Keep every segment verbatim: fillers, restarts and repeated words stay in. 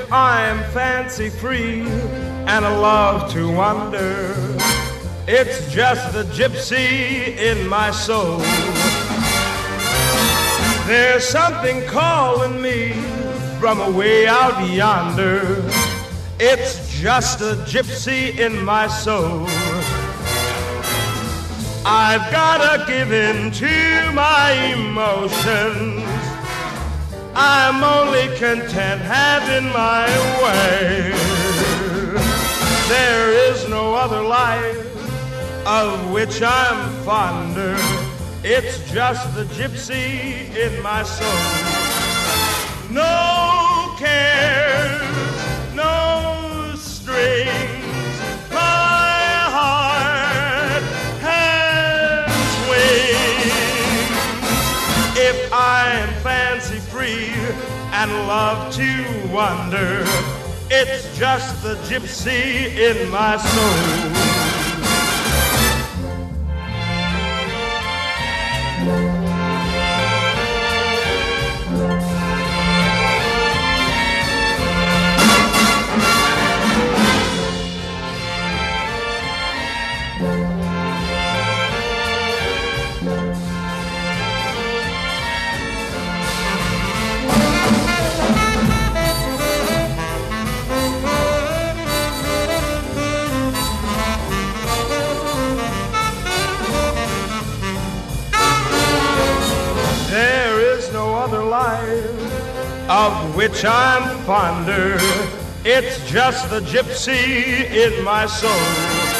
If I'm fancy free and I love to wander, it's just the gypsy in my soul. There's something calling me from away out yonder. It's just a gypsy in my soul. I've gotta give in to my emotions. I'm only content having my way. There is no other life of which I'm fonder. It's just the gypsy in my soul. No cares, no strings, my heart has wings. If I'm fancy free and love to wander, it's just the gypsy in my soul. Of which I'm fonder, it's just the gypsy in my soul.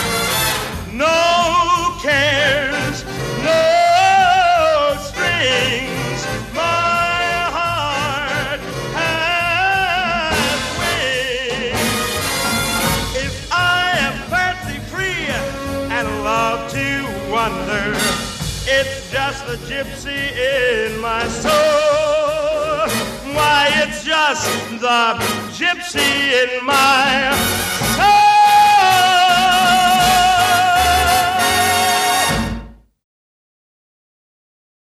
No cares, no strings, my heart has wings. If I am fancy free and love to wander, it's just the gypsy in my soul. Why, it's just the gypsy in my soul.